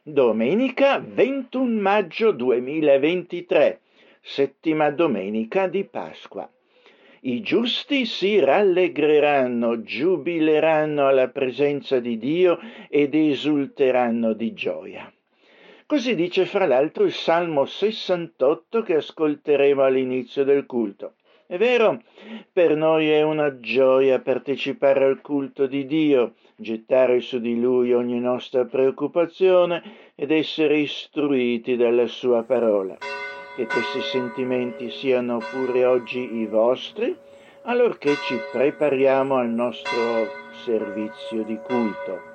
Domenica 21 maggio 2023, settima domenica di Pasqua. I giusti si rallegreranno, giubileranno alla presenza di Dio ed esulteranno di gioia. Così dice fra l'altro il Salmo 68 che ascolteremo all'inizio del culto. È vero, per noi è una gioia partecipare al culto di Dio, gettare su di Lui ogni nostra preoccupazione ed essere istruiti dalla Sua parola. Che questi sentimenti siano pure oggi i vostri, allorché ci prepariamo al nostro servizio di culto.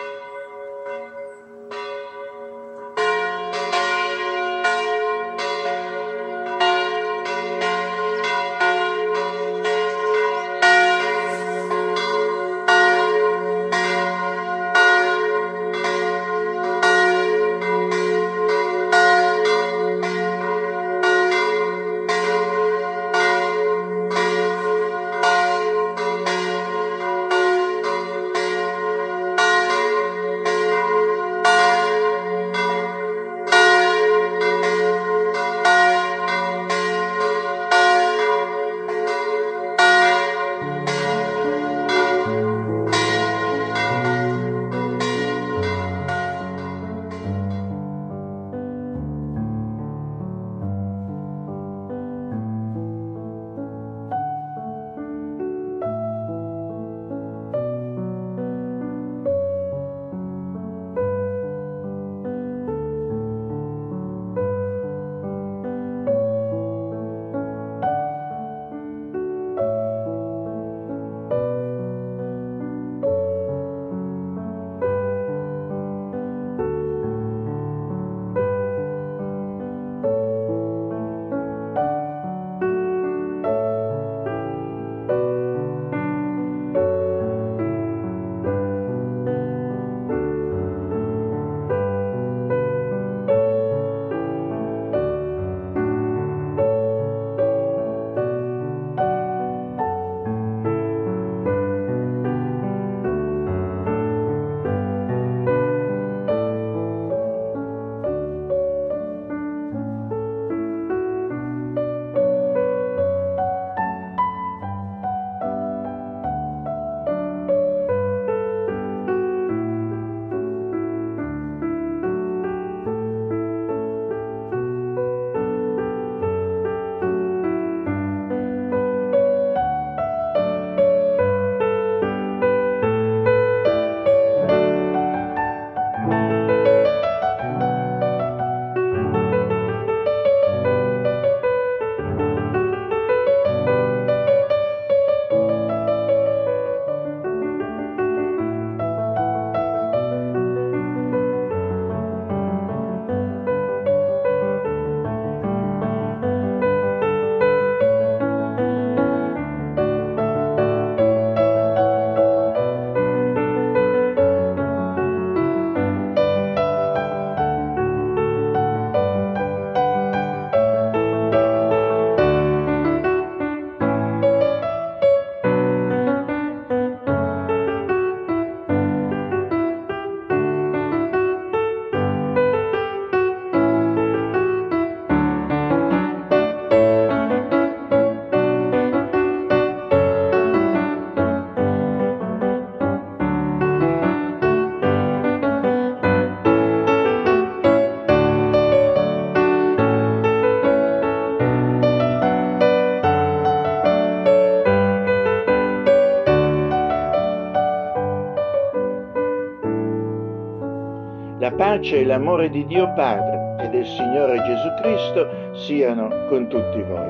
La pace e l'amore di Dio Padre e del Signore Gesù Cristo siano con tutti voi.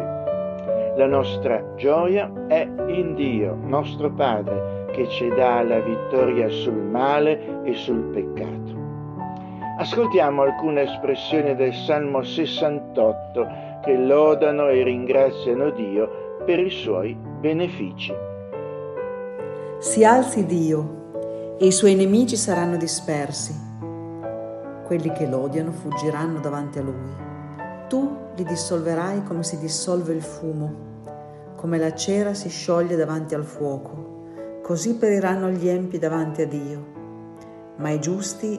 La nostra gioia è in Dio, nostro Padre, che ci dà la vittoria sul male e sul peccato. Ascoltiamo alcune espressioni del Salmo 68 che lodano e ringraziano Dio per i suoi benefici. Si alzi Dio e i suoi nemici saranno dispersi. Quelli che l'odiano fuggiranno davanti a lui. Tu li dissolverai come si dissolve il fumo, come la cera si scioglie davanti al fuoco. Così periranno gli empi davanti a Dio, ma i giusti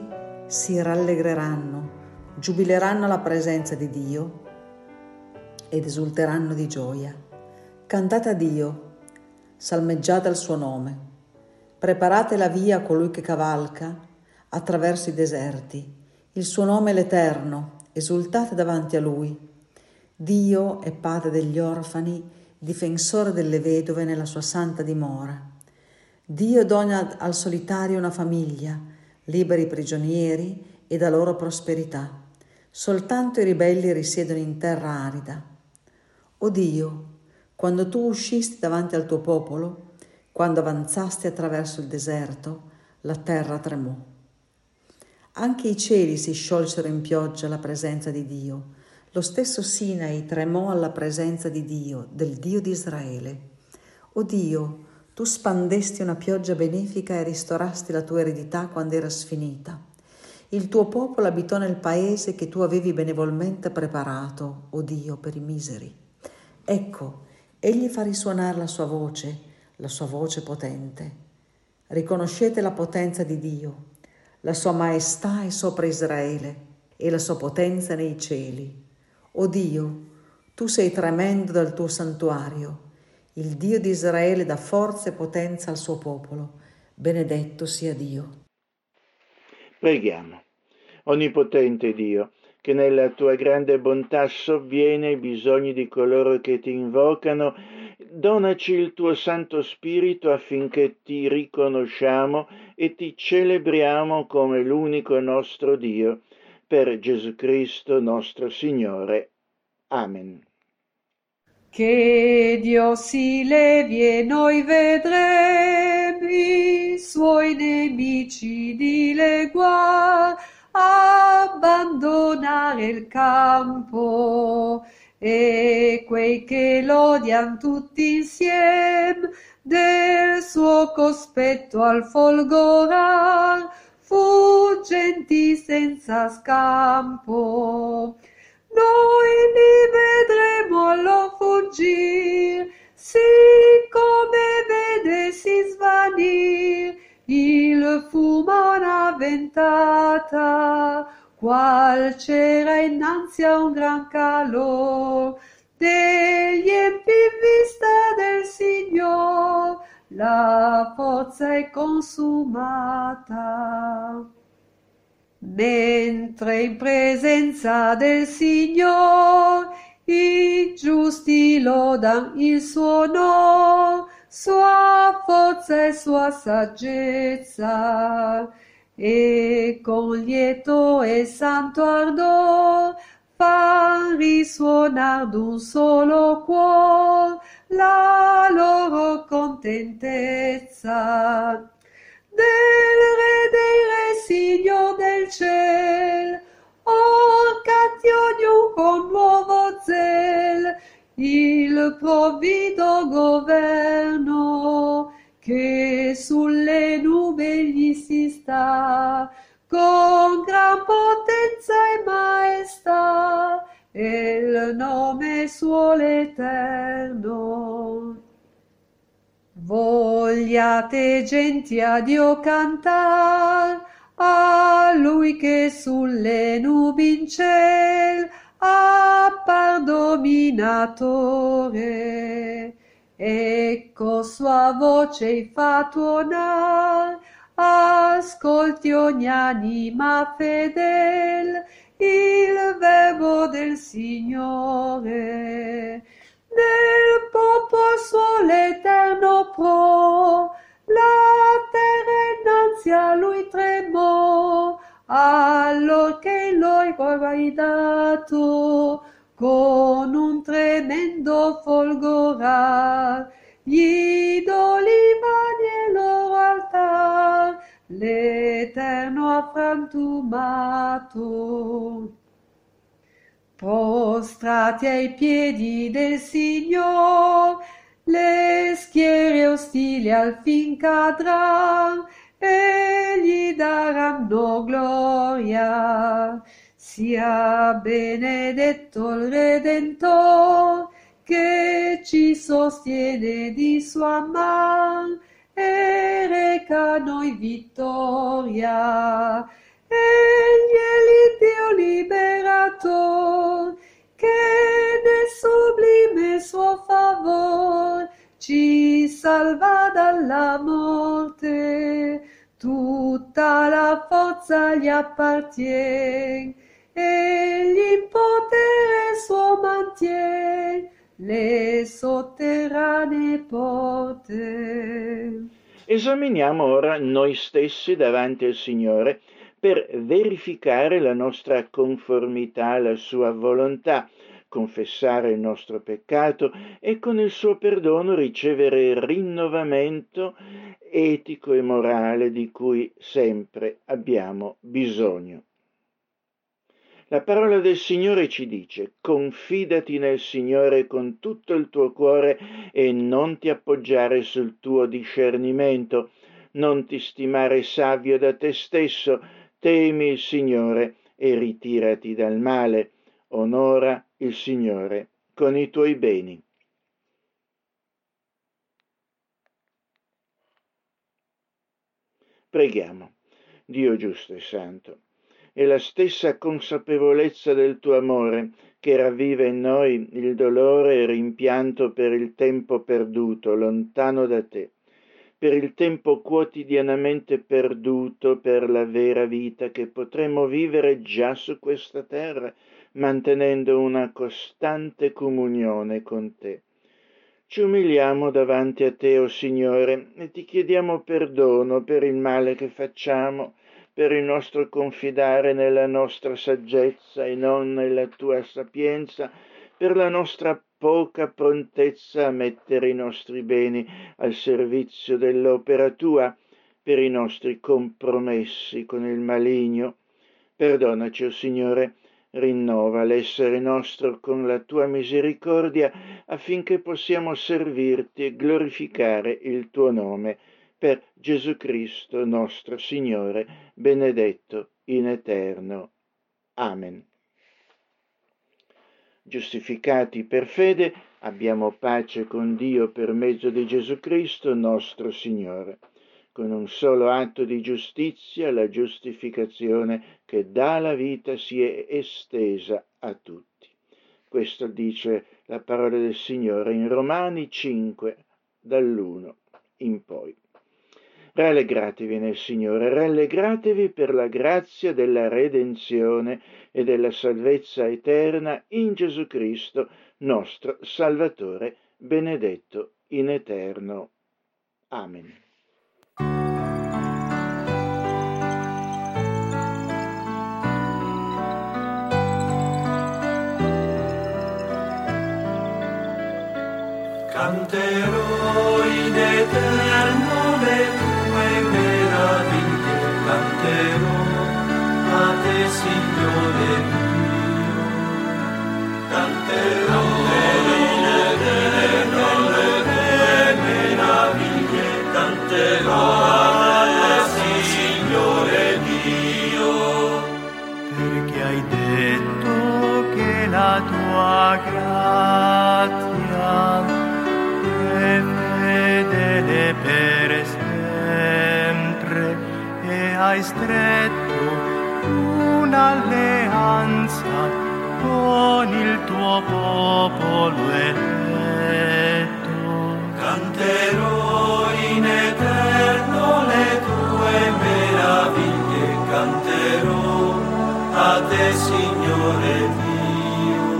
si rallegreranno, giubileranno alla presenza di Dio ed esulteranno di gioia. Cantate a Dio, salmeggiate il suo nome, preparate la via a colui che cavalca attraverso i deserti. Il suo nome è l'Eterno, esultate davanti a Lui. Dio è padre degli orfani, difensore delle vedove nella sua santa dimora. Dio dona al solitario una famiglia, liberi i prigionieri e dà loro prosperità. Soltanto i ribelli risiedono in terra arida. O Dio, quando tu uscisti davanti al tuo popolo, quando avanzasti attraverso il deserto, la terra tremò. Anche i cieli si sciolsero in pioggia alla presenza di Dio. Lo stesso Sinai tremò alla presenza di Dio, del Dio di Israele. O Dio, tu spandesti una pioggia benefica e ristorasti la tua eredità quando era sfinita. Il tuo popolo abitò nel paese che tu avevi benevolmente preparato, o Dio, per i miseri. Ecco, egli fa risuonare la sua voce potente. Riconoscete la potenza di Dio. La sua maestà è sopra Israele e la sua potenza nei cieli. O Dio, tu sei tremendo dal tuo santuario. Il Dio di Israele dà forza e potenza al suo popolo. Benedetto sia Dio. Preghiamo. Onnipotente Dio, che nella tua grande bontà sovviene ai bisogni di coloro che ti invocano, donaci il tuo Santo Spirito affinché ti riconosciamo e ti celebriamo come l'unico nostro Dio, per Gesù Cristo nostro Signore. Amen. Che Dio si levi e noi vedremo i suoi nemici dileguar, abbandonare il campo, e quei che l'odian tutti insieme del suo cospetto al folgorar, fuggenti senza scampo. Noi li vedremo allo fuggir, siccome vedessi svanir il fumo una ventata, qual c'era innanzi a un gran calor degli empi in vista del Signor, la forza è consumata. Mentre in presenza del Signor i giusti lodan il suo onor, sua forza e sua saggezza, e con lieto e santo ardor fan risuonar d'un solo cuor la loro contentezza. Del Re dei Re, Signor del ciel, or canti ognun con nuovo zel il provvido governo, che sulle nube gli si sta, con gran potenza e maestà, e il nome suo l'Eterno. Vogliate genti a Dio cantar, a Lui che sulle nubi in ciel appar dominatore. Ecco sua voce fa tuonar, ascolti ogni anima fedel il verbo del Signore. Nel popolo suo l'Eterno pro, la terra innanzi a lui tremò, allor che l'ho guardato con un tremendo folgorar, gli idoli vani e loro altar, l'Eterno ha frantumato. Prostrati ai piedi del Signor, le schiere ostili al fin cadran, e gli daranno gloria. Sia benedetto il Redentor, che ci sostiene di sua man, e reca a noi vittoria. Egli è l'Iddio liberator, che nel sublime suo favor ci salva dalla morte. Tutta la forza gli appartien, egli in potere suo mantien le sotterranee porte. Esaminiamo ora noi stessi davanti al Signore per verificare la nostra conformità alla sua volontà, confessare il nostro peccato e con il suo perdono ricevere il rinnovamento etico e morale di cui sempre abbiamo bisogno. La parola del Signore ci dice: confidati nel Signore con tutto il tuo cuore e non ti appoggiare sul tuo discernimento, non ti stimare savio da te stesso, temi il Signore e ritirati dal male, onora il Signore con i tuoi beni. Preghiamo. Dio giusto e santo, è la stessa consapevolezza del tuo amore che ravviva in noi il dolore e il rimpianto per il tempo perduto, lontano da te, per il tempo quotidianamente perduto per la vera vita che potremmo vivere già su questa terra, mantenendo una costante comunione con te. Ci umiliamo davanti a te, o Signore, e ti chiediamo perdono per il male che facciamo, per il nostro confidare nella nostra saggezza e non nella tua sapienza, per la nostra poca prontezza a mettere i nostri beni al servizio dell'opera tua, per i nostri compromessi con il maligno. Perdonaci, o Signore, rinnova l'essere nostro con la tua misericordia affinché possiamo servirti e glorificare il tuo nome. Per Gesù Cristo nostro Signore, benedetto in eterno. Amen. Giustificati per fede, abbiamo pace con Dio per mezzo di Gesù Cristo nostro Signore. Con un solo atto di giustizia, la giustificazione che dà la vita si è estesa a tutti. Questo dice la parola del Signore in Romani 5, dall'1 in poi. Rallegratevi nel Signore, rallegratevi per la grazia della redenzione e della salvezza eterna in Gesù Cristo, nostro Salvatore, benedetto in eterno. Amen. Canterò in eterno le tue meraviglie, canterò a te, Signore mio. Canterò in eterno le tue meraviglie, canterò a te, Signore Dio. Perché hai detto che la tua grazia fedele per sempre, e hai stretto un'alleanza con il tuo popolo eletto. Canterò in eterno le tue meraviglie, canterò a te, Signore Dio.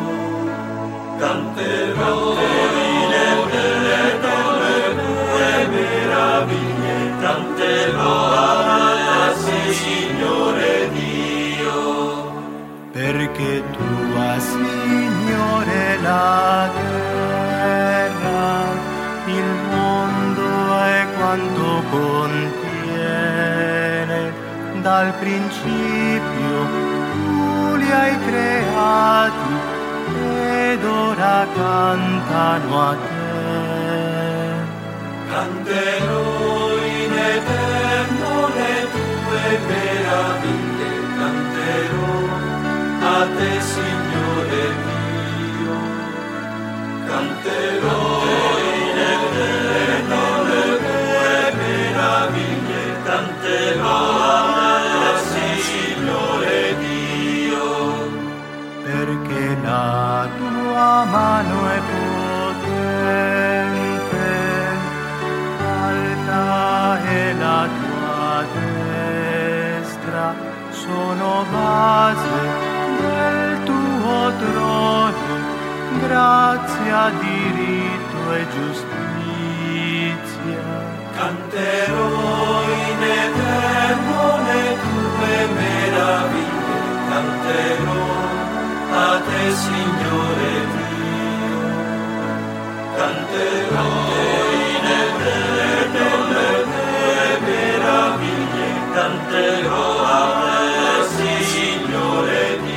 Canterò in eterno le tue meraviglie, canterò a te, Signore Dio. Perché tua, Signore, la terra, il mondo e quanto contiene, dal principio tu li hai creati ed ora cantano a te. Canterò in eterno le tue meraviglie, canterò a te, Signore Dio. Canterò in eterno le tue meraviglie, canterò a te, Signore tua mano è potente, alta è la tua destra, sono base del tuo trono, grazia, diritto e giustizia. Canterò in eterno le tue meraviglie, canterò a te, Signore Dio. Canterò in eterno le tue meraviglie, canterò a te, Signore Dio.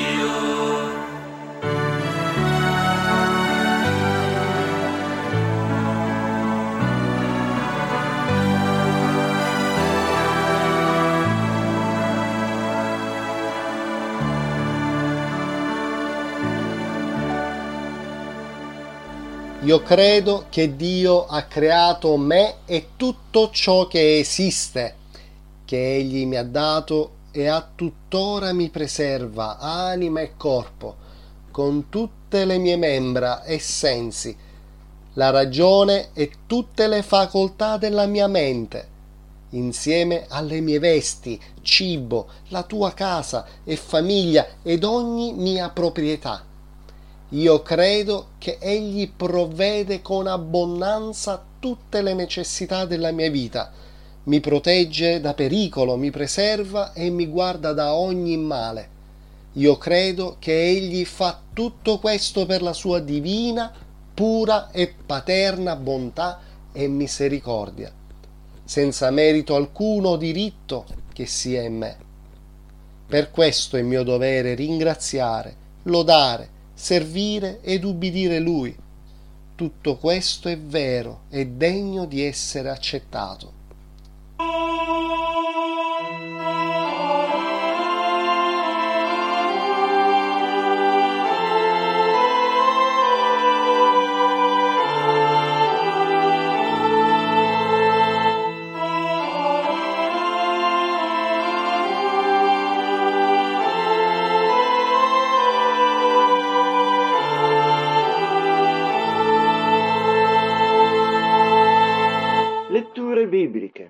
Io credo che Dio ha creato me e tutto ciò che esiste, che Egli mi ha dato e a tuttora mi preserva, anima e corpo, con tutte le mie membra e sensi, la ragione e tutte le facoltà della mia mente, insieme alle mie vesti, cibo, la tua casa e famiglia ed ogni mia proprietà. Io credo che Egli provvede con abbondanza tutte le necessità della mia vita, mi protegge da pericolo, mi preserva e mi guarda da ogni male. Io credo che Egli fa tutto questo per la sua divina, pura e paterna bontà e misericordia, senza merito alcuno o diritto che sia in me. Per questo è mio dovere ringraziare, lodare, servire ed ubbidire Lui. Tutto questo è vero e degno di essere accettato. Bibliche.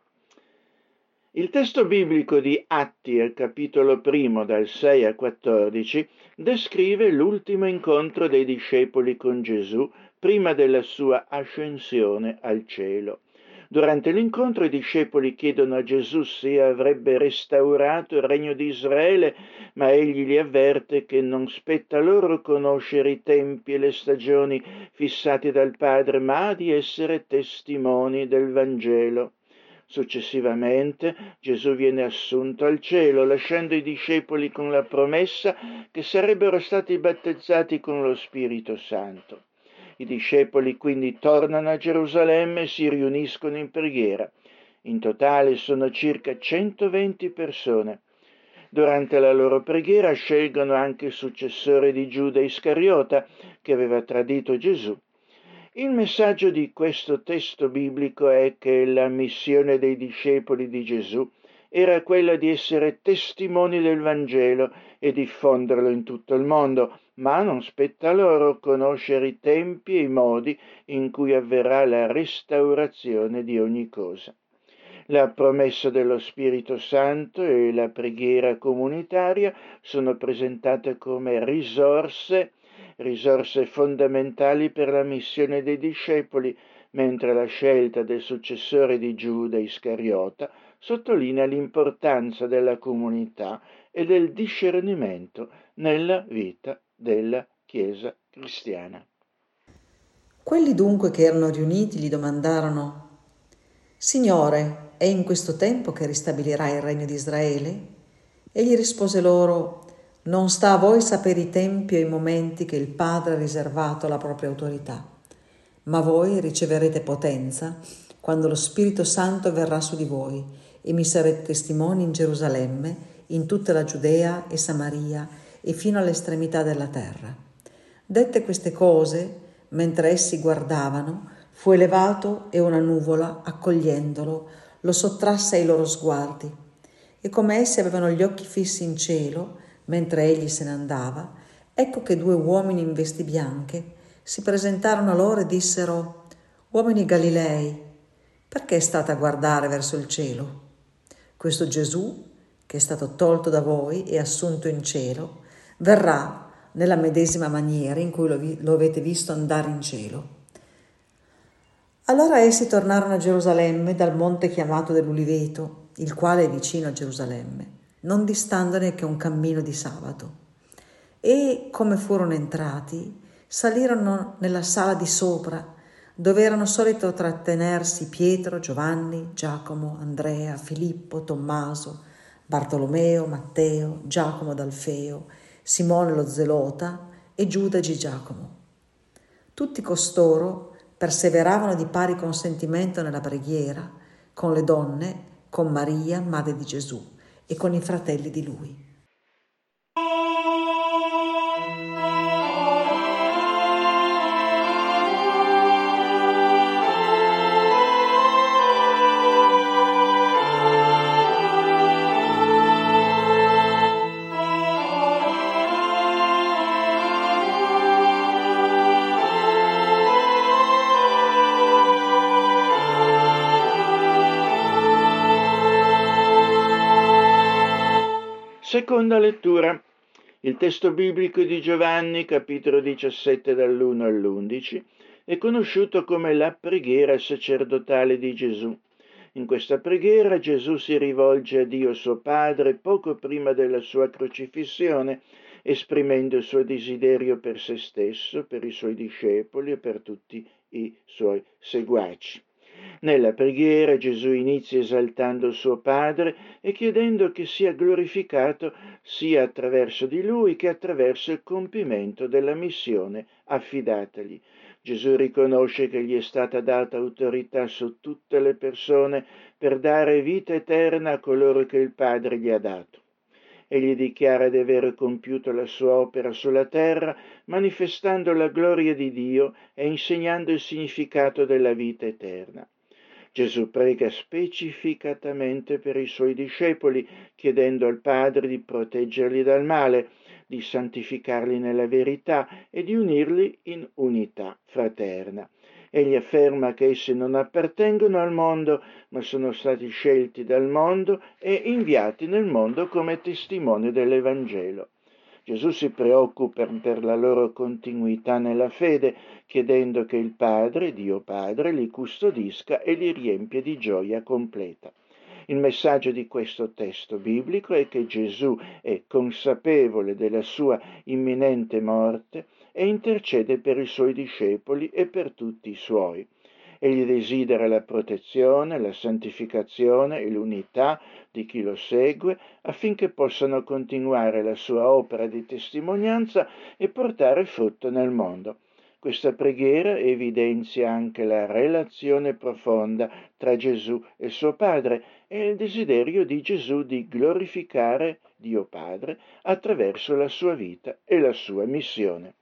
Il testo biblico di Atti, al capitolo 1, dal 6 al 14, descrive l'ultimo incontro dei discepoli con Gesù prima della sua ascensione al cielo. Durante l'incontro i discepoli chiedono a Gesù se avrebbe restaurato il regno di Israele, ma egli li avverte che non spetta loro conoscere i tempi e le stagioni fissati dal Padre, ma di essere testimoni del Vangelo. Successivamente Gesù viene assunto al cielo, lasciando i discepoli con la promessa che sarebbero stati battezzati con lo Spirito Santo. I discepoli quindi tornano a Gerusalemme e si riuniscono in preghiera. In totale sono circa 120 persone. Durante la loro preghiera scelgono anche il successore di Giuda Iscariota, che aveva tradito Gesù. Il messaggio di questo testo biblico è che la missione dei discepoli di Gesù era quella di essere testimoni del Vangelo e diffonderlo in tutto il mondo, ma non spetta loro conoscere i tempi e i modi in cui avverrà la restaurazione di ogni cosa. La promessa dello Spirito Santo e la preghiera comunitaria sono presentate come risorse fondamentali per la missione dei discepoli, mentre la scelta del successore di Giuda Iscariota sottolinea l'importanza della comunità e del discernimento nella vita della Chiesa cristiana. Quelli dunque che erano riuniti gli domandarono: Signore, è in questo tempo che ristabilirai il regno di Israele? Egli rispose loro: non sta a voi sapere i tempi o i momenti che il Padre ha riservato alla propria autorità, ma voi riceverete potenza quando lo Spirito Santo verrà su di voi e mi sarete testimoni in Gerusalemme, in tutta la Giudea e Samaria e fino all'estremità della terra. Dette queste cose, mentre essi guardavano, fu elevato e una nuvola, accogliendolo, lo sottrasse ai loro sguardi. E come essi avevano gli occhi fissi in cielo, mentre egli se ne andava, Ecco che 2 uomini in vesti bianche si presentarono a loro e dissero: «Uomini Galilei, perché state a guardare verso il cielo? Questo Gesù, che è stato tolto da voi e assunto in cielo, verrà nella medesima maniera in cui lo avete visto andare in cielo». Allora essi tornarono a Gerusalemme dal monte chiamato dell'Uliveto, il quale è vicino a Gerusalemme, non distandone che un cammino di sabato. E come furono entrati, salirono nella sala di sopra, dove erano solito trattenersi Pietro, Giovanni, Giacomo, Andrea, Filippo, Tommaso, Bartolomeo, Matteo, Giacomo d'Alfeo, Simone lo Zelota e Giuda di Giacomo. Tutti costoro perseveravano di pari consentimento nella preghiera, con le donne, con Maria, madre di Gesù, e con i fratelli di lui. Seconda lettura. Il testo biblico di Giovanni, capitolo 17 dall'1 all'11, è conosciuto come la preghiera sacerdotale di Gesù. In questa preghiera Gesù si rivolge a Dio suo Padre poco prima della sua crocifissione, esprimendo il suo desiderio per se stesso, per i suoi discepoli e per tutti i suoi seguaci. Nella preghiera Gesù inizia esaltando suo Padre e chiedendo che sia glorificato sia attraverso di lui che attraverso il compimento della missione affidatagli. Gesù riconosce che gli è stata data autorità su tutte le persone per dare vita eterna a coloro che il Padre gli ha dato. Egli dichiara di aver compiuto la sua opera sulla terra, manifestando la gloria di Dio e insegnando il significato della vita eterna. Gesù prega specificatamente per i suoi discepoli, chiedendo al Padre di proteggerli dal male, di santificarli nella verità e di unirli in unità fraterna. Egli afferma che essi non appartengono al mondo, ma sono stati scelti dal mondo e inviati nel mondo come testimoni dell'Evangelo. Gesù si preoccupa per la loro continuità nella fede, chiedendo che il Padre, Dio Padre, li custodisca e li riempia di gioia completa. Il messaggio di questo testo biblico è che Gesù è consapevole della sua imminente morte e intercede per i suoi discepoli e per tutti i suoi. Egli desidera la protezione, la santificazione e l'unità di chi lo segue affinché possano continuare la sua opera di testimonianza e portare frutto nel mondo. Questa preghiera evidenzia anche la relazione profonda tra Gesù e suo Padre e il desiderio di Gesù di glorificare Dio Padre attraverso la sua vita e la sua missione.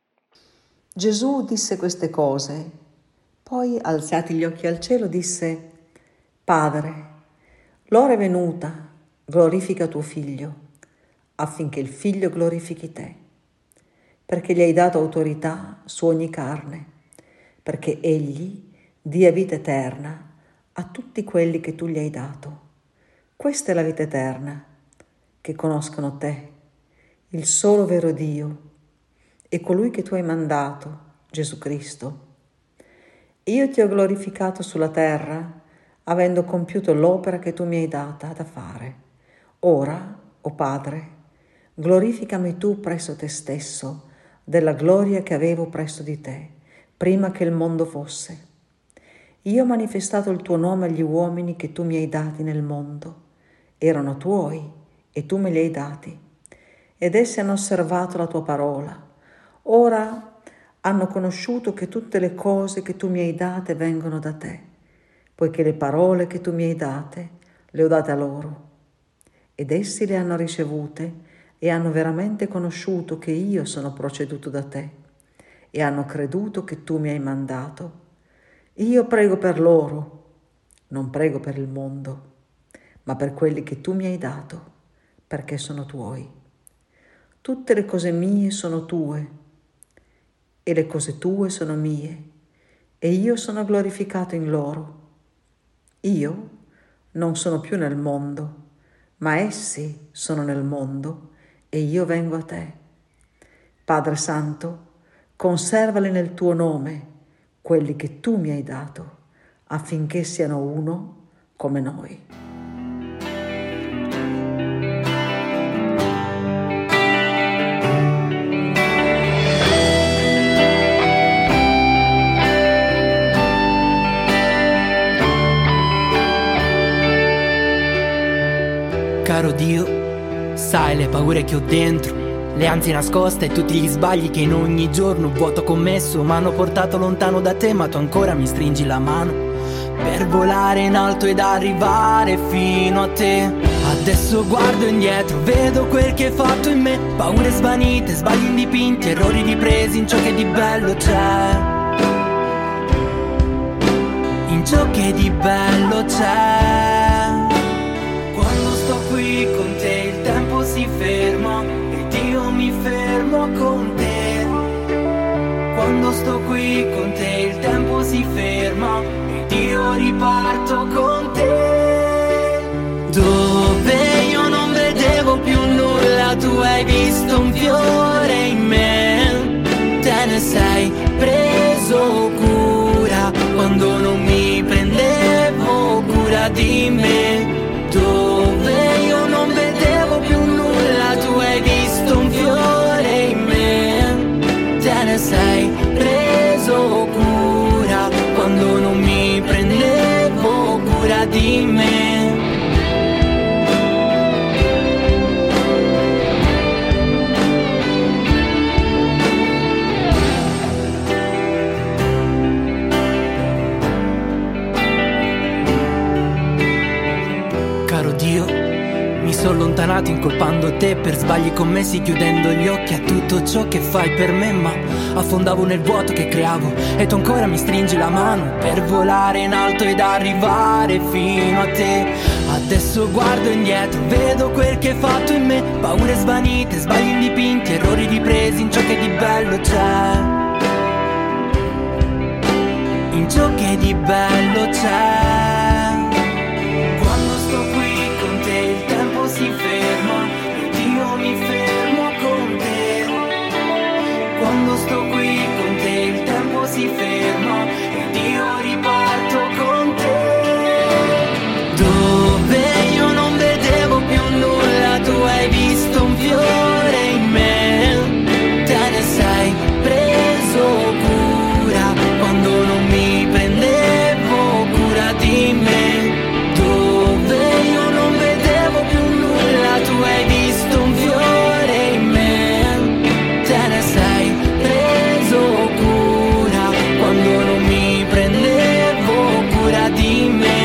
Gesù disse queste cose, poi alzati gli occhi al cielo disse: Padre, l'ora è venuta, glorifica tuo Figlio, affinché il Figlio glorifichi te, perché gli hai dato autorità su ogni carne, perché Egli dia vita eterna a tutti quelli che tu gli hai dato. Questa è la vita eterna, che conoscano te, il solo vero Dio, e colui che tu hai mandato, Gesù Cristo. Io ti ho glorificato sulla terra, avendo compiuto l'opera che tu mi hai data da fare. Ora, o Padre, glorificami tu presso te stesso, della gloria che avevo presso di te, prima che il mondo fosse. Io ho manifestato il tuo nome agli uomini che tu mi hai dati nel mondo. Erano tuoi e tu me li hai dati, ed essi hanno osservato la tua parola. Ora hanno conosciuto che tutte le cose che tu mi hai date vengono da te, poiché le parole che tu mi hai date le ho date a loro. Ed essi le hanno ricevute e hanno veramente conosciuto che io sono proceduto da te e hanno creduto che tu mi hai mandato. Io prego per loro, non prego per il mondo, ma per quelli che tu mi hai dato, perché sono tuoi. Tutte le cose mie sono tue e le cose tue sono mie e io sono glorificato in loro. Io non sono più nel mondo, ma essi sono nel mondo e io vengo a te. Padre Santo, conservali nel tuo nome, quelli che tu mi hai dato, affinché siano uno come noi. Caro Dio, sai le paure che ho dentro, le ansie nascoste e tutti gli sbagli che in ogni giorno vuoto commesso m'hanno portato lontano da te, ma tu ancora mi stringi la mano per volare in alto ed arrivare fino a te. Adesso guardo indietro, vedo quel che hai fatto in me, paure svanite, sbagli indipinti, errori ripresi in ciò che di bello c'è, in ciò che di bello c'è. Quando sto qui con te il tempo si ferma ed io mi fermo con te. Quando sto qui con te il tempo si ferma ed io riparto con te. Dove io non vedevo più nulla, tu hai visto un fiore in me. Te ne sei preso cura quando non mi prendevo cura di me. Dove io non vedevo più nulla, tu hai visto un fiore in me. Te ne sei preso cura quando non mi prendevo cura di me. Caro Dio, mi sono allontanato incolpando te per sbagli commessi, chiudendo gli occhi a tutto ciò che fai per me, ma affondavo nel vuoto che creavo e tu ancora mi stringi la mano per volare in alto ed arrivare fino a te. Adesso guardo indietro, vedo quel che hai fatto in me, paure svanite, sbagli indipinti, errori ripresi in ciò che di bello c'è, in ciò che di bello c'è. Quando sto qui con te il tempo si ferma ed io mi fermo con te. Quando sto qui con te il tempo si ferma ed io riparto con te. Dove io non vedevo più nulla, tu hai visto un fiore in me. Te ne sei preso cura quando non mi prendevo cura di me. Tu hai visto un fiore in me, te ne sei preso cura quando non mi prendevo cura di me.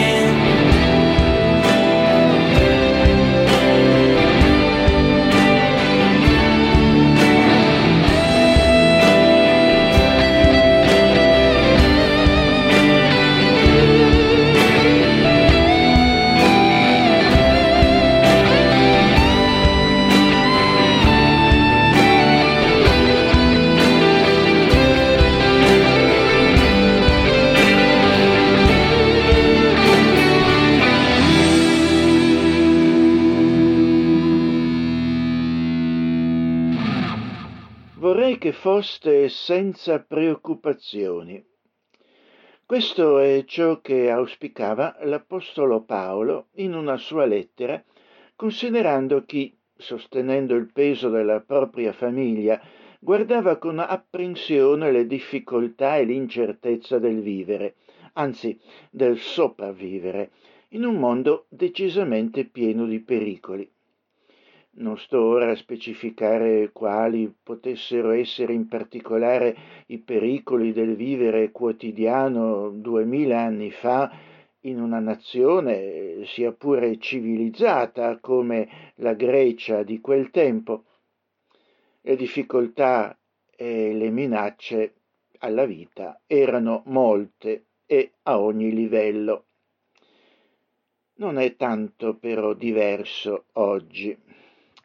Vorrei che foste senza preoccupazioni. Questo è ciò che auspicava l'Apostolo Paolo in una sua lettera, considerando chi, sostenendo il peso della propria famiglia, guardava con apprensione le difficoltà e l'incertezza del vivere, anzi del sopravvivere, in un mondo decisamente pieno di pericoli. Non sto ora a specificare quali potessero essere in particolare i pericoli del vivere quotidiano 2000 anni fa in una nazione sia pure civilizzata come la Grecia di quel tempo. Le difficoltà e le minacce alla vita erano molte e a ogni livello. Non è tanto però diverso oggi.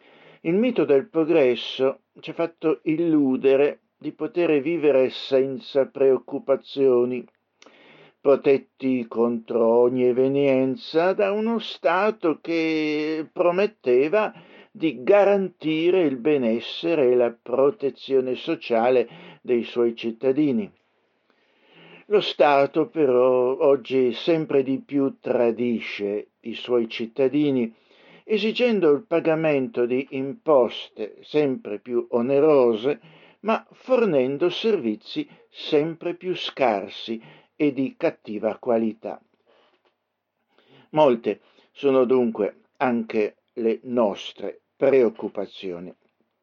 Il mito del progresso ci ha fatto illudere di poter vivere senza preoccupazioni, protetti contro ogni evenienza da uno Stato che prometteva di garantire il benessere e la protezione sociale dei suoi cittadini. Lo Stato però oggi sempre di più tradisce i suoi cittadini, esigendo il pagamento di imposte sempre più onerose, ma fornendo servizi sempre più scarsi e di cattiva qualità. Molte sono dunque anche le nostre preoccupazioni.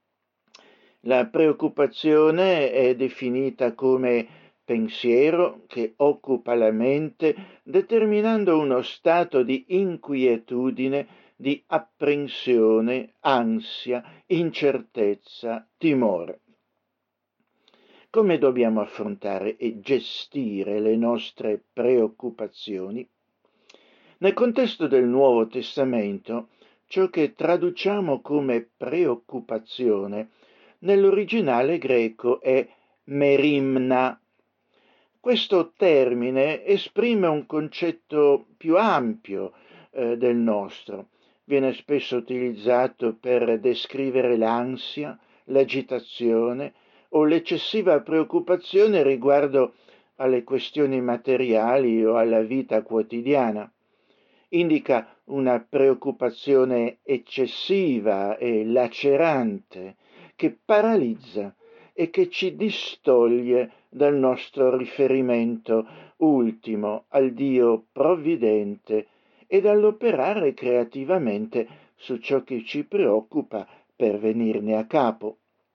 La preoccupazione è definita come pensiero che occupa la mente, determinando uno stato di inquietudine, di apprensione, ansia, incertezza, timore. Come dobbiamo affrontare e gestire le nostre preoccupazioni? Nel contesto del Nuovo Testamento, ciò che traduciamo come preoccupazione nell'originale greco è merimna. Questo termine esprime un concetto più ampio del nostro. Viene spesso utilizzato per descrivere l'ansia, l'agitazione o l'eccessiva preoccupazione riguardo alle questioni materiali o alla vita quotidiana. Indica una preoccupazione eccessiva e lacerante che paralizza e che ci distoglie dal nostro riferimento ultimo al Dio provvidente e dall'operare creativamente su ciò che ci preoccupa per venirne a capo.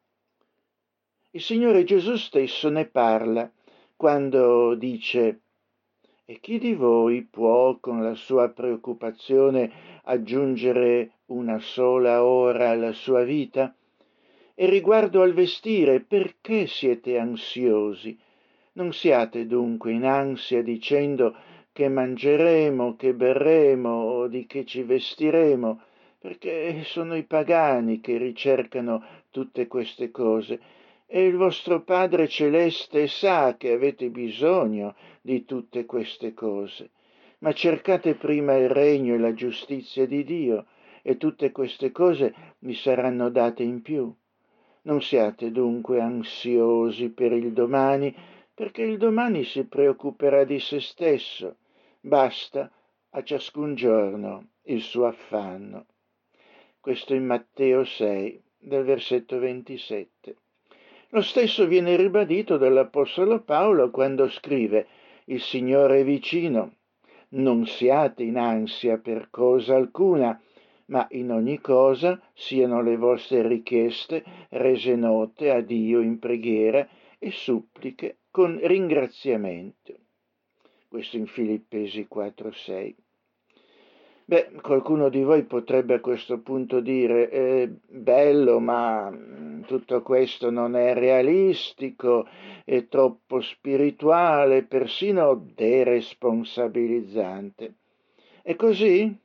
Il Signore Gesù stesso ne parla quando dice: «E chi di voi può con la sua preoccupazione aggiungere una sola ora alla sua vita? E riguardo al vestire, perché siete ansiosi? Non siate dunque in ansia dicendo che mangeremo, che berremo o di che ci vestiremo, perché sono i pagani che ricercano tutte queste cose. E il vostro Padre Celeste sa che avete bisogno di tutte queste cose. Ma cercate prima il regno e la giustizia di Dio, e tutte queste cose vi saranno date in più. Non siate dunque ansiosi per il domani, perché il domani si preoccuperà di se stesso. Basta a ciascun giorno il suo affanno». Questo in Matteo 6, del versetto 27. Lo stesso viene ribadito dall'Apostolo Paolo quando scrive: «Il Signore è vicino, non siate in ansia per cosa alcuna, ma in ogni cosa siano le vostre richieste rese note a Dio in preghiera e suppliche con ringraziamento». Questo in Filippesi 4,6. Qualcuno di voi potrebbe a questo punto dire: bello, ma tutto questo non è realistico, è troppo spirituale, persino deresponsabilizzante. È così?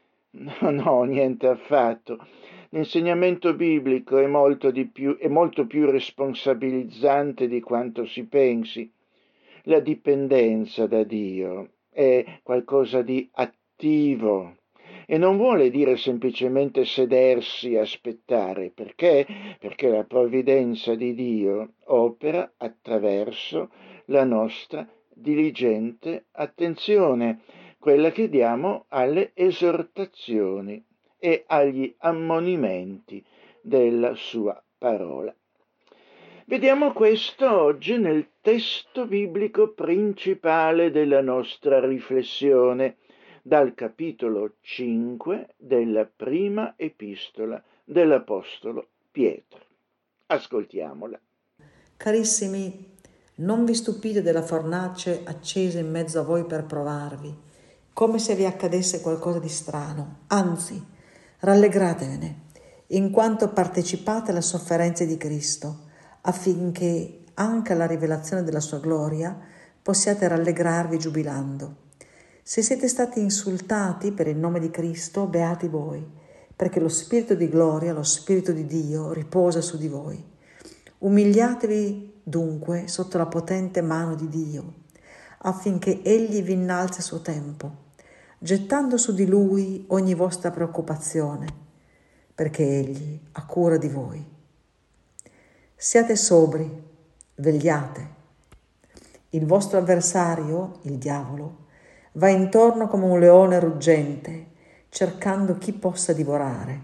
No, niente affatto. L'insegnamento biblico è molto più responsabilizzante di quanto si pensi. La dipendenza da Dio è qualcosa di attivo e non vuole dire semplicemente sedersi e aspettare. Perché? Perché la provvidenza di Dio opera attraverso la nostra diligente attenzione, quella che diamo alle esortazioni e agli ammonimenti della sua parola. Vediamo questo oggi nel testo biblico principale della nostra riflessione, dal capitolo 5 della prima epistola dell'Apostolo Pietro. Ascoltiamola. Carissimi, non vi stupite della fornace accesa in mezzo a voi per provarvi, come se vi accadesse qualcosa di strano. Anzi, rallegratevene, in quanto partecipate alle sofferenze di Cristo, affinché anche alla rivelazione della sua gloria possiate rallegrarvi giubilando. Se siete stati insultati per il nome di Cristo, beati voi, perché lo Spirito di gloria, lo Spirito di Dio riposa su di voi. Umiliatevi dunque sotto la potente mano di Dio, affinché Egli vi innalzi a suo tempo, gettando su di Lui ogni vostra preoccupazione, perché Egli ha cura di voi. Siate sobri, vegliate. Il vostro avversario, il diavolo, va intorno come un leone ruggente, cercando chi possa divorare.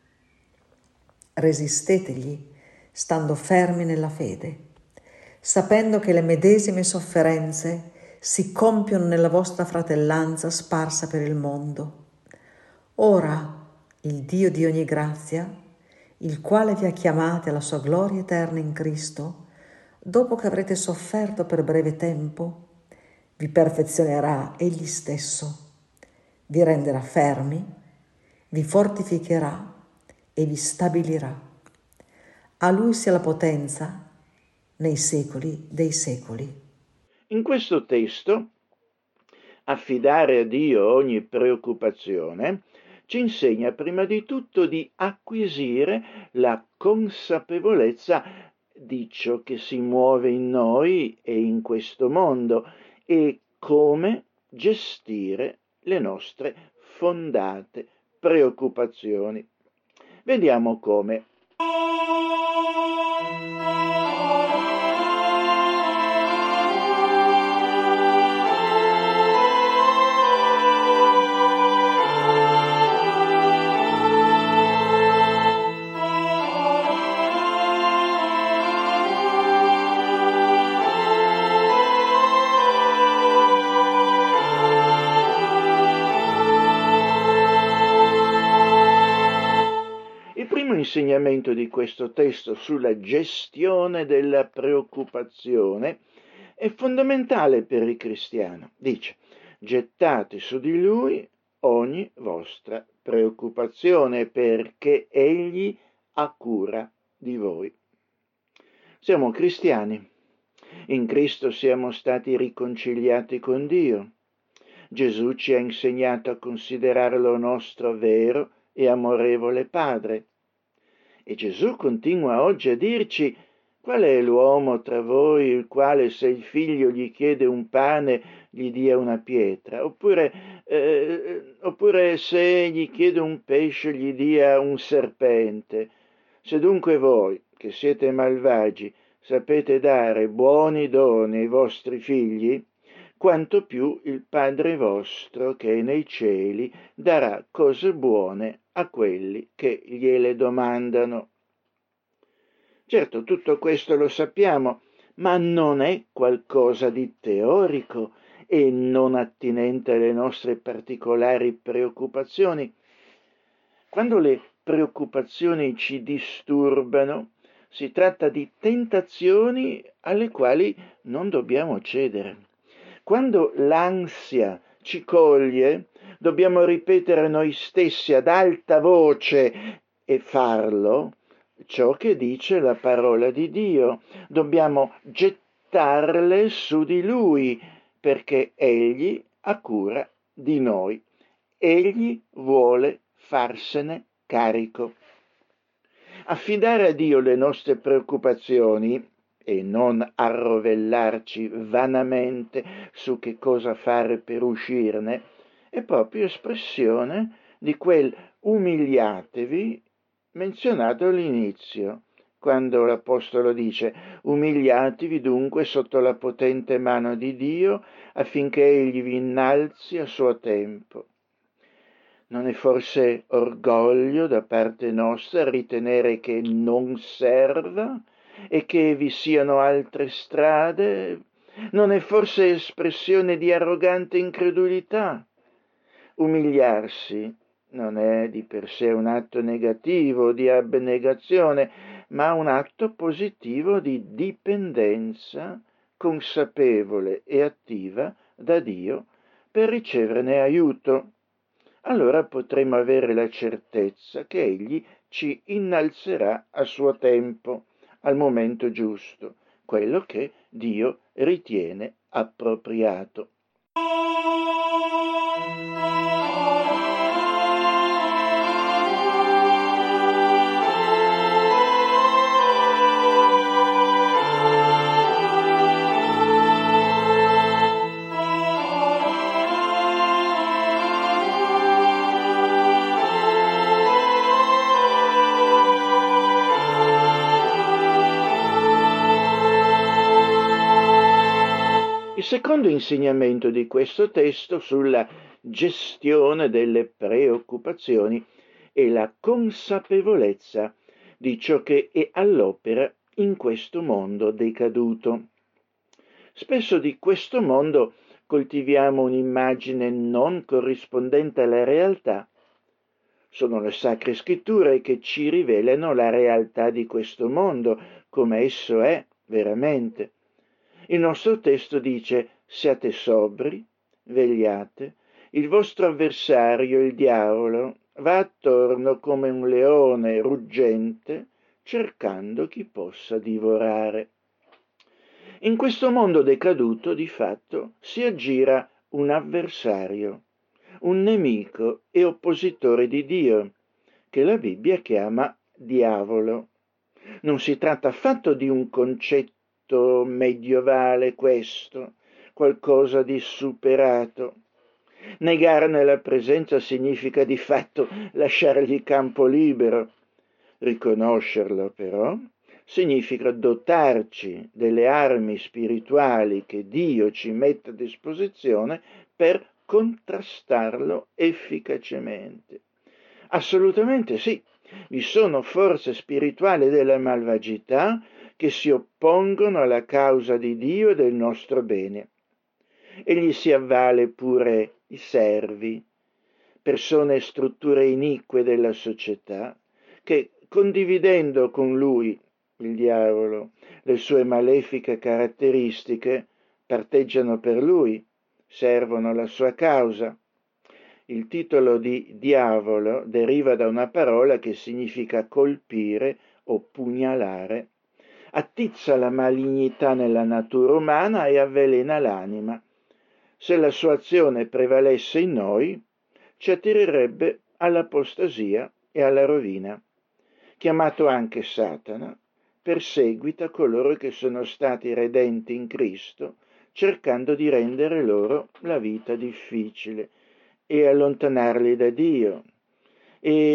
Resistetegli, stando fermi nella fede, sapendo che le medesime sofferenze si compiono nella vostra fratellanza sparsa per il mondo. Ora, il Dio di ogni grazia, il quale vi ha chiamati alla sua gloria eterna in Cristo, dopo che avrete sofferto per breve tempo, vi perfezionerà Egli stesso, vi renderà fermi, vi fortificherà e vi stabilirà. A Lui sia la potenza nei secoli dei secoli. In questo testo, affidare a Dio ogni preoccupazione ci insegna prima di tutto di acquisire la consapevolezza di ciò che si muove in noi e in questo mondo e come gestire le nostre fondate preoccupazioni. Vediamo come. L'insegnamento di questo testo sulla gestione della preoccupazione è fondamentale per il cristiano. Dice: gettate su di lui ogni vostra preoccupazione perché egli ha cura di voi. Siamo cristiani. In Cristo siamo stati riconciliati con Dio. Gesù ci ha insegnato a considerarlo nostro vero e amorevole Padre. E Gesù continua oggi a dirci: qual è l'uomo tra voi il quale, se il figlio gli chiede un pane, gli dia una pietra? Oppure se gli chiede un pesce, gli dia un serpente? Se dunque voi, che siete malvagi, sapete dare buoni doni ai vostri figli, quanto più il Padre vostro che è nei cieli darà cose buone a quelli che gliele domandano. Certo, tutto questo lo sappiamo, ma non è qualcosa di teorico e non attinente alle nostre particolari preoccupazioni. Quando le preoccupazioni ci disturbano, si tratta di tentazioni alle quali non dobbiamo cedere. Quando l'ansia ci coglie, dobbiamo ripetere a noi stessi ad alta voce e farlo ciò che dice la parola di Dio. Dobbiamo gettarle su di Lui perché Egli ha cura di noi. Egli vuole farsene carico. Affidare a Dio le nostre preoccupazioni e non arrovellarci vanamente su che cosa fare per uscirne è proprio espressione di quel umiliatevi menzionato all'inizio, quando l'Apostolo dice: umiliatevi dunque sotto la potente mano di Dio affinché Egli vi innalzi a suo tempo. Non è forse orgoglio da parte nostra ritenere che non serva e che vi siano altre strade? Non è forse espressione di arrogante incredulità? Umiliarsi non è di per sé un atto negativo di abnegazione, ma un atto positivo di dipendenza consapevole e attiva da Dio per riceverne aiuto. Allora potremo avere la certezza che Egli ci innalzerà a suo tempo, al momento giusto, quello che Dio ritiene appropriato. secondo insegnamento di questo testo sulla gestione delle preoccupazioni è la consapevolezza di ciò che è all'opera in questo mondo decaduto. Spesso di questo mondo coltiviamo un'immagine non corrispondente alla realtà. Sono le sacre scritture che ci rivelano la realtà di questo mondo, come esso è veramente. Il nostro testo dice: siate sobri, vegliate, il vostro avversario, il diavolo, va attorno come un leone ruggente, cercando chi possa divorare. In questo mondo decaduto, di fatto, si aggira un avversario, un nemico e oppositore di Dio, che la Bibbia chiama diavolo. Non si tratta affatto di un concetto medievale questo, qualcosa di superato. Negarne la presenza significa di fatto lasciargli campo libero. Riconoscerlo, però, significa dotarci delle armi spirituali che Dio ci mette a disposizione per contrastarlo efficacemente. Assolutamente sì, vi sono forze spirituali della malvagità che si oppongono alla causa di Dio e del nostro bene. Egli si avvale pure i servi, persone e strutture inique della società, che condividendo con lui, il diavolo, le sue malefiche caratteristiche, parteggiano per lui, servono la sua causa. Il titolo di diavolo deriva da una parola che significa colpire o pugnalare. Attizza la malignità nella natura umana e avvelena l'anima. Se la sua azione prevalesse in noi, ci attirerebbe all'apostasia e alla rovina. Chiamato anche Satana, perseguita coloro che sono stati redenti in Cristo, cercando di rendere loro la vita difficile e allontanarli da Dio, e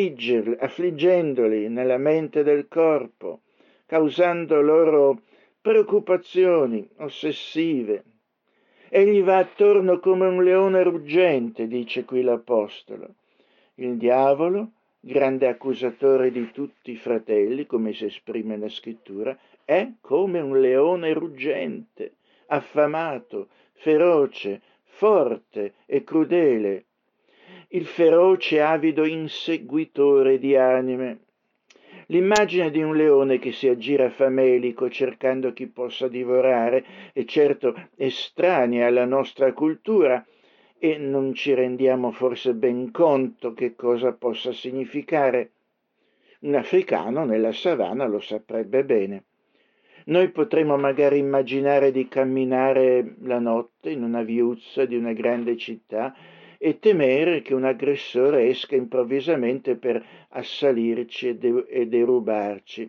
affliggendoli nella mente del corpo, causando loro preoccupazioni ossessive. Egli va attorno come un leone ruggente, dice qui l'Apostolo. Il diavolo, grande accusatore di tutti i fratelli, come si esprime la scrittura, è come un leone ruggente, affamato, feroce, forte e crudele, il feroce avido inseguitore di anime. L'immagine di un leone che si aggira famelico cercando chi possa divorare è certo estranea alla nostra cultura e non ci rendiamo forse ben conto che cosa possa significare. Un africano nella savana lo saprebbe bene. Noi potremmo magari immaginare di camminare la notte in una viuzza di una grande città e temere che un aggressore esca improvvisamente per assalirci e derubarci.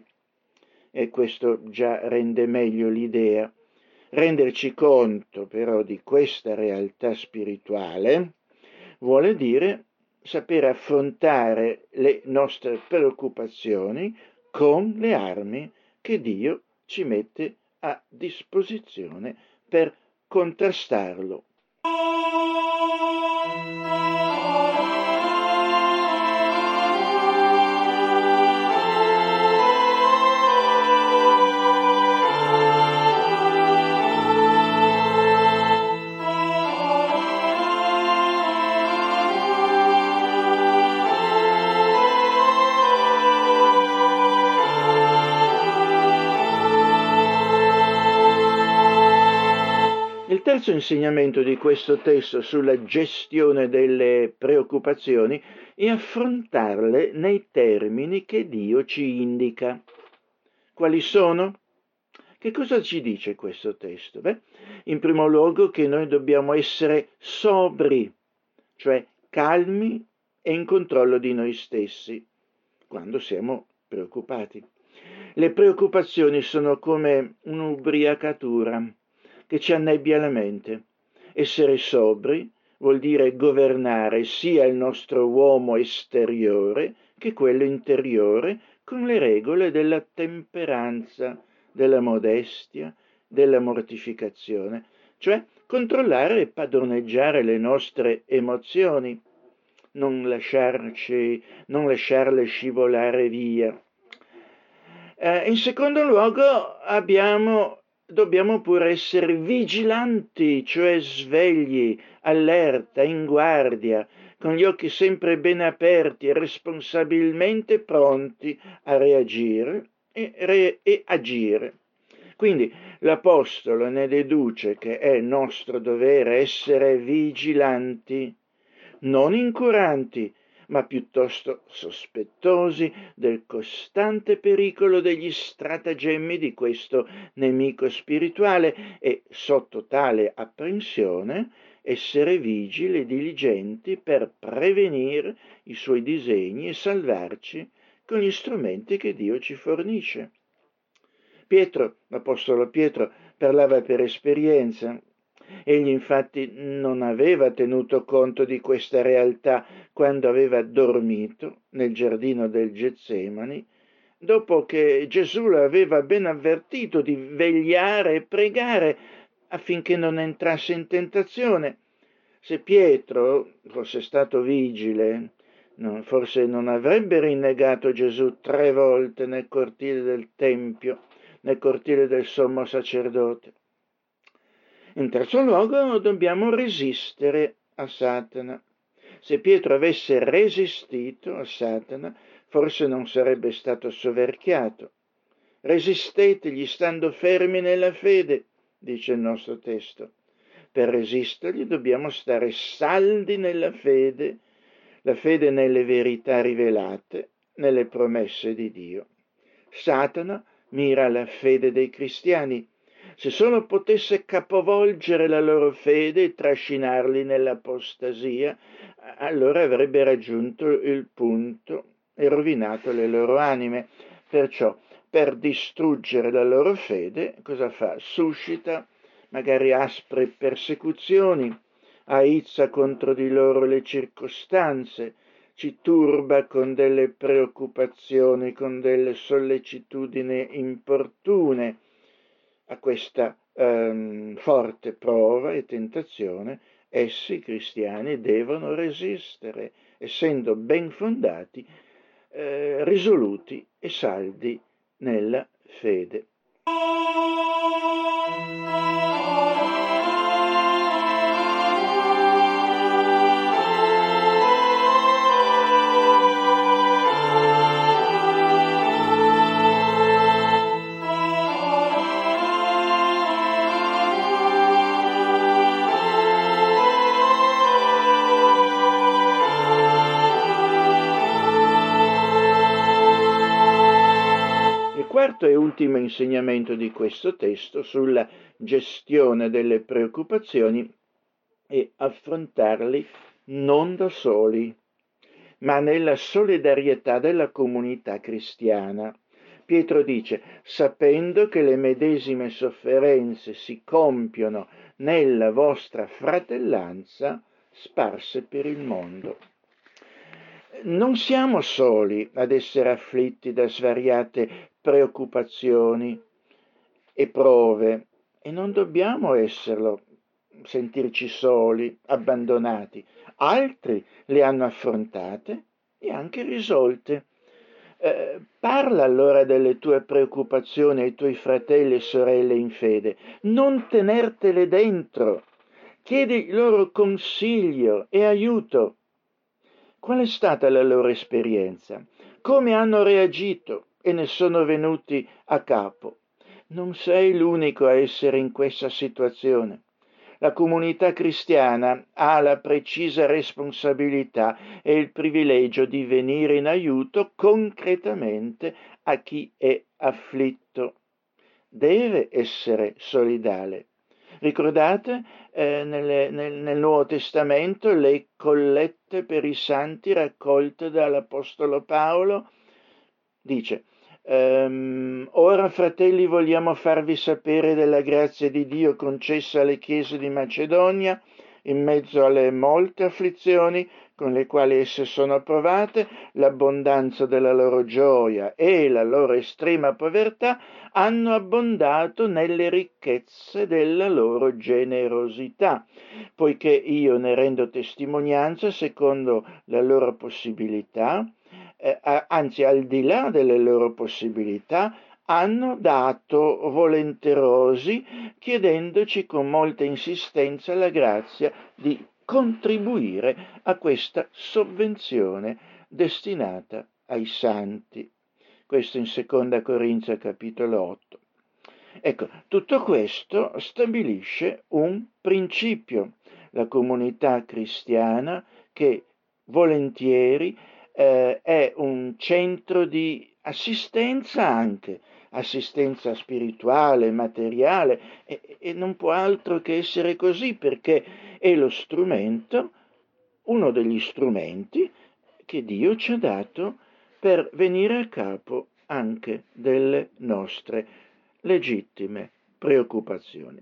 E questo già rende meglio l'idea. Renderci conto però di questa realtà spirituale vuole dire sapere affrontare le nostre preoccupazioni con le armi che Dio ci mette a disposizione per contrastarlo. Il terzo insegnamento di questo testo sulla gestione delle preoccupazioni è affrontarle nei termini che Dio ci indica. Quali sono? Che cosa ci dice questo testo? In primo luogo che noi dobbiamo essere sobri, cioè calmi e in controllo di noi stessi, quando siamo preoccupati. Le preoccupazioni sono come un'ubriacatura che ci annebbia la mente. Essere sobri vuol dire governare sia il nostro uomo esteriore che quello interiore con le regole della temperanza, della modestia, della mortificazione, cioè controllare e padroneggiare le nostre emozioni, non lasciarle scivolare via. In secondo luogo dobbiamo pure essere vigilanti, cioè svegli, allerta, in guardia, con gli occhi sempre ben aperti e responsabilmente pronti a reagire e agire. Quindi l'Apostolo ne deduce che è nostro dovere essere vigilanti, non incuranti, ma piuttosto sospettosi del costante pericolo degli stratagemmi di questo nemico spirituale e, sotto tale apprensione, essere vigili e diligenti per prevenire i suoi disegni e salvarci con gli strumenti che Dio ci fornisce. L'Apostolo Pietro, parlava per esperienza. Egli infatti non aveva tenuto conto di questa realtà quando aveva dormito nel giardino del Getsemani, dopo che Gesù lo aveva ben avvertito di vegliare e pregare affinché non entrasse in tentazione. Se Pietro fosse stato vigile, forse non avrebbe rinnegato Gesù 3 volte nel cortile del Tempio, nel cortile del sommo sacerdote. In terzo luogo, dobbiamo resistere a Satana. Se Pietro avesse resistito a Satana, forse non sarebbe stato soverchiato. Resistetegli stando fermi nella fede, dice il nostro testo. Per resistergli dobbiamo stare saldi nella fede, la fede nelle verità rivelate, nelle promesse di Dio. Satana mira alla fede dei cristiani. Se solo potesse capovolgere la loro fede e trascinarli nell'apostasia, allora avrebbe raggiunto il punto e rovinato le loro anime. Perciò, per distruggere la loro fede, cosa fa? Suscita magari aspre persecuzioni, aizza contro di loro le circostanze, ci turba con delle preoccupazioni, con delle sollecitudini importune. A questa forte prova e tentazione essi cristiani devono resistere, essendo ben fondati, risoluti e saldi nella fede. Quarto e ultimo insegnamento di questo testo sulla gestione delle preoccupazioni è affrontarli non da soli, ma nella solidarietà della comunità cristiana. Pietro dice: sapendo che le medesime sofferenze si compiono nella vostra fratellanza sparse per il mondo. Non siamo soli ad essere afflitti da svariate preoccupazioni e prove, e non dobbiamo esserlo, sentirci soli, abbandonati. Altri le hanno affrontate e anche risolte. Parla allora delle tue preoccupazioni ai tuoi fratelli e sorelle in fede, non tenertele dentro, chiedi loro consiglio e aiuto. Qual è stata la loro esperienza? Come hanno reagito e ne sono venuti a capo? Non sei l'unico a essere in questa situazione. La comunità cristiana ha la precisa responsabilità e il privilegio di venire in aiuto concretamente a chi è afflitto. Deve essere solidale. Ricordate nel Nuovo Testamento le collette per i santi raccolte dall'Apostolo Paolo? Dice: ora, fratelli, vogliamo farvi sapere della grazia di Dio concessa alle chiese di Macedonia in mezzo alle molte afflizioni con le quali esse sono provate, l'abbondanza della loro gioia e la loro estrema povertà hanno abbondato nelle ricchezze della loro generosità, poiché io ne rendo testimonianza secondo la loro possibilità, anzi al di là delle loro possibilità, hanno dato volenterosi, chiedendoci con molta insistenza la grazia di contribuire a questa sovvenzione destinata ai santi. Questo in Seconda Corinzi capitolo 8. Ecco, tutto questo stabilisce un principio. La comunità cristiana che volentieri è un centro di assistenza, anche assistenza spirituale, materiale, e non può altro che essere così, perché è lo strumento, uno degli strumenti che Dio ci ha dato per venire a capo anche delle nostre legittime preoccupazioni.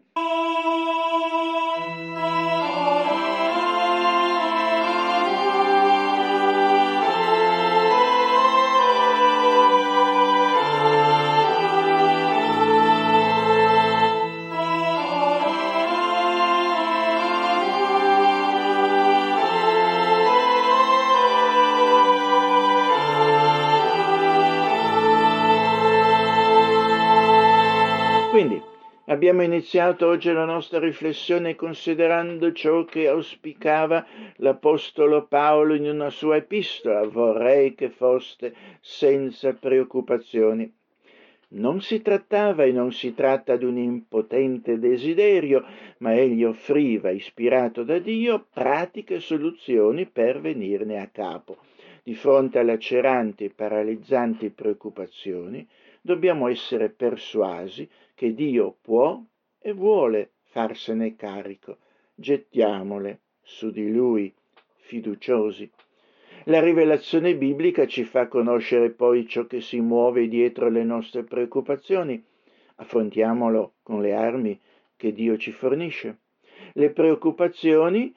Quindi abbiamo iniziato oggi la nostra riflessione considerando ciò che auspicava l'Apostolo Paolo in una sua epistola: vorrei che foste senza preoccupazioni. Non si trattava e non si tratta di un impotente desiderio, ma egli offriva, ispirato da Dio, pratiche soluzioni per venirne a capo. Di fronte alle laceranti e paralizzanti preoccupazioni, dobbiamo essere persuasi che Dio può e vuole farsene carico. Gettiamole su di Lui, fiduciosi. La rivelazione biblica ci fa conoscere poi ciò che si muove dietro le nostre preoccupazioni. Affrontiamolo con le armi che Dio ci fornisce. Le preoccupazioni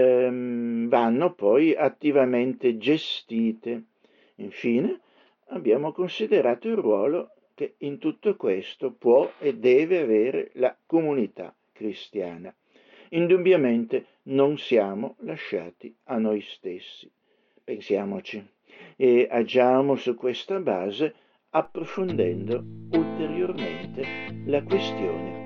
vanno poi attivamente gestite. Infine, abbiamo considerato il ruolo che in tutto questo può e deve avere la comunità cristiana. Indubbiamente non siamo lasciati a noi stessi. Pensiamoci e agiamo su questa base, approfondendo ulteriormente la questione.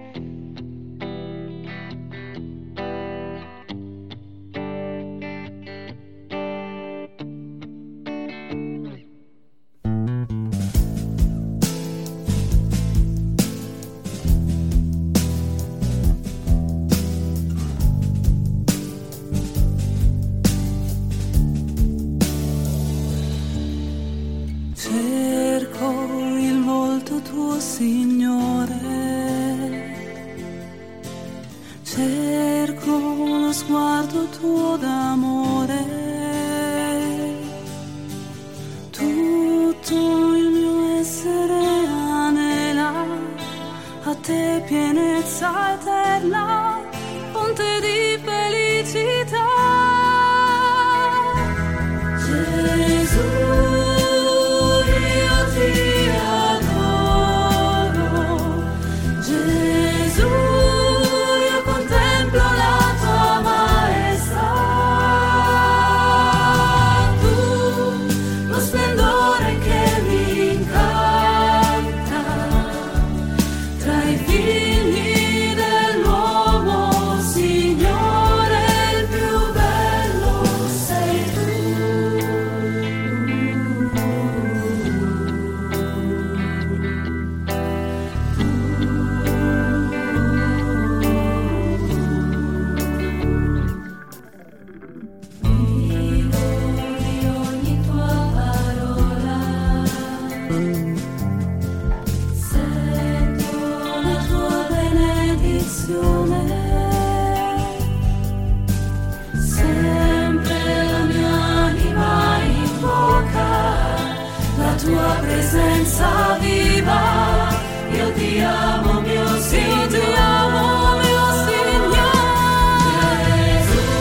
Io ti amo, mio Signore. Gesù.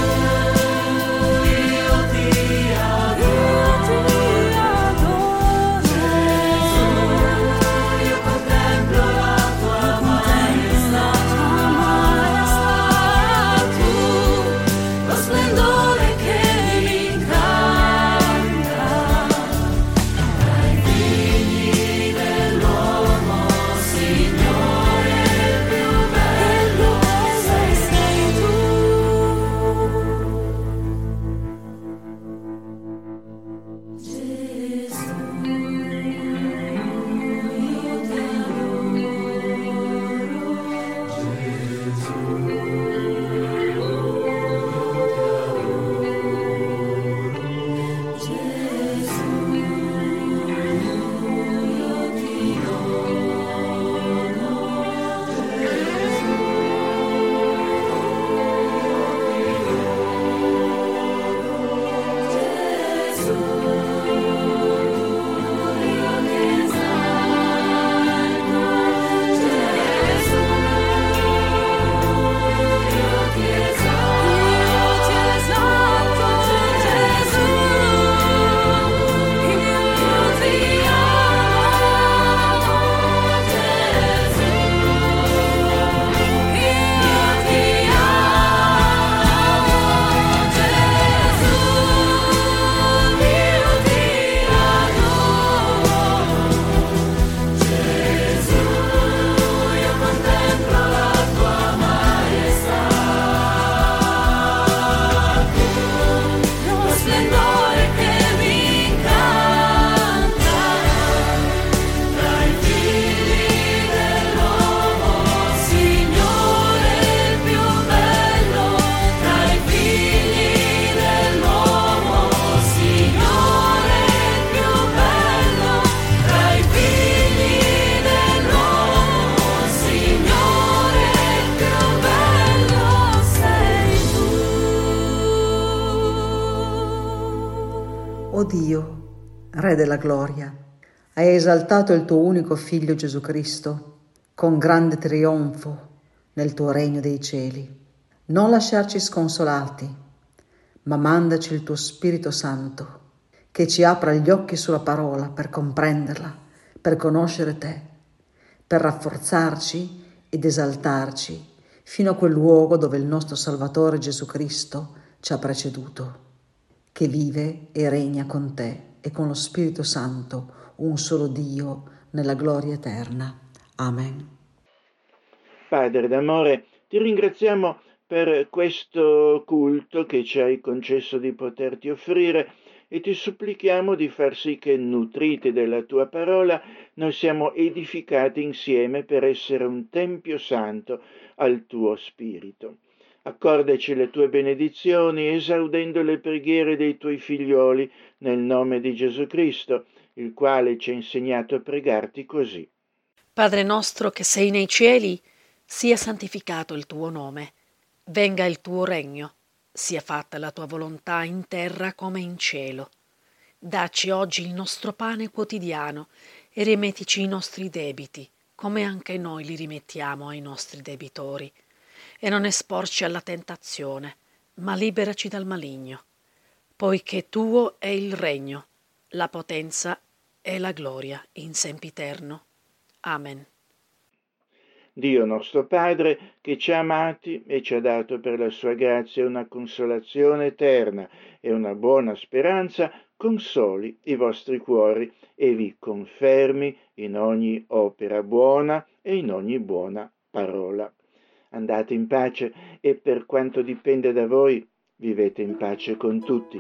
Dio, Re della gloria, hai esaltato il tuo unico Figlio Gesù Cristo con grande trionfo nel tuo regno dei cieli. Non lasciarci sconsolati, ma mandaci il tuo Spirito Santo, che ci apra gli occhi sulla parola per comprenderla, per conoscere te, per rafforzarci ed esaltarci fino a quel luogo dove il nostro Salvatore Gesù Cristo ci ha preceduto, che vive e regna con te e con lo Spirito Santo, un solo Dio, nella gloria eterna. Amen. Padre d'amore, ti ringraziamo per questo culto che ci hai concesso di poterti offrire e ti supplichiamo di far sì che, nutriti della tua parola, noi siamo edificati insieme per essere un tempio santo al tuo Spirito. Accordaci le tue benedizioni, esaudendo le preghiere dei tuoi figlioli nel nome di Gesù Cristo, il quale ci ha insegnato a pregarti così. Padre nostro che sei nei cieli, sia santificato il tuo nome, venga il tuo regno, sia fatta la tua volontà in terra come in cielo. Dacci oggi il nostro pane quotidiano e rimettici i nostri debiti, come anche noi li rimettiamo ai nostri debitori. E non esporci alla tentazione, ma liberaci dal maligno, poiché tuo è il regno, la potenza e la gloria in sempiterno. Amen. Dio nostro Padre, che ci ha amati e ci ha dato per la sua grazia una consolazione eterna e una buona speranza, consoli i vostri cuori e vi confermi in ogni opera buona e in ogni buona parola. Andate in pace e, per quanto dipende da voi, vivete in pace con tutti.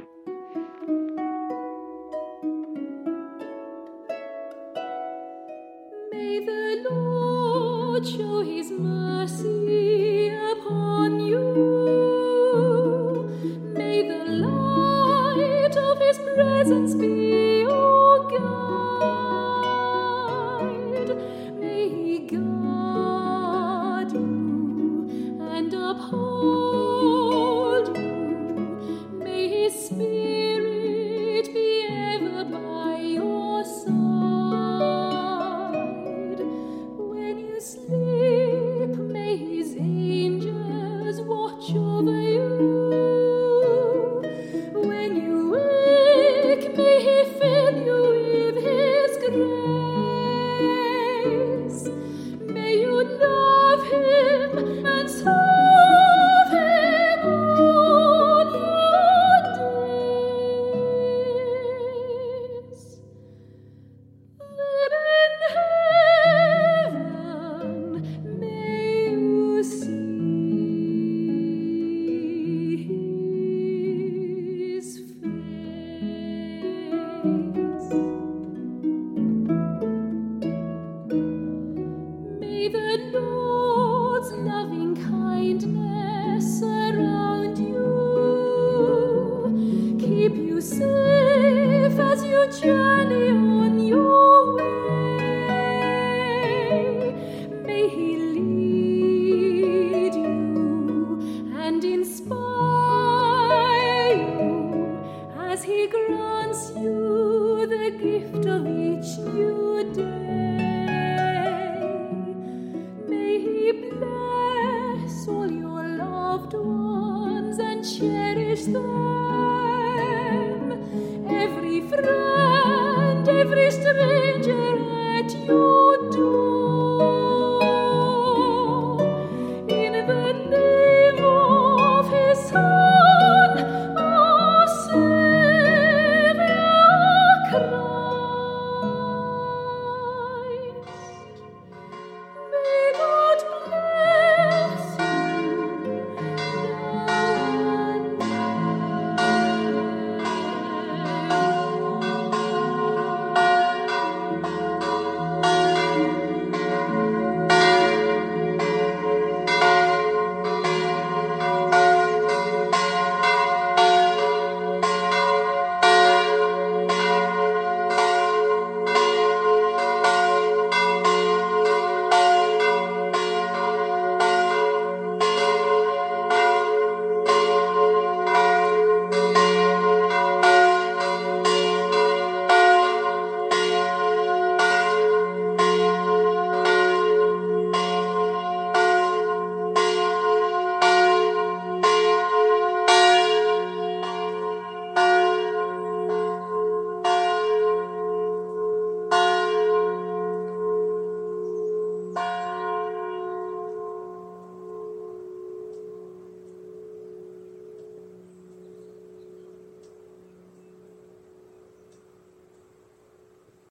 May the Lord show his mercy upon you. May the light of his presence be your guide. May he guard you and uphold you. May his spirit be ever by your side. When you sleep, may his angels watch over you. When you wake, may he fill you with his grace. May you love him and serve him all your days. Then in heaven may you see his face. May the Lord's loving kindness surround you, keep you safe as you journey on your way. May he lead you and inspire you as he grants you the gift of each new day. May he bless all your loved ones and cherish them.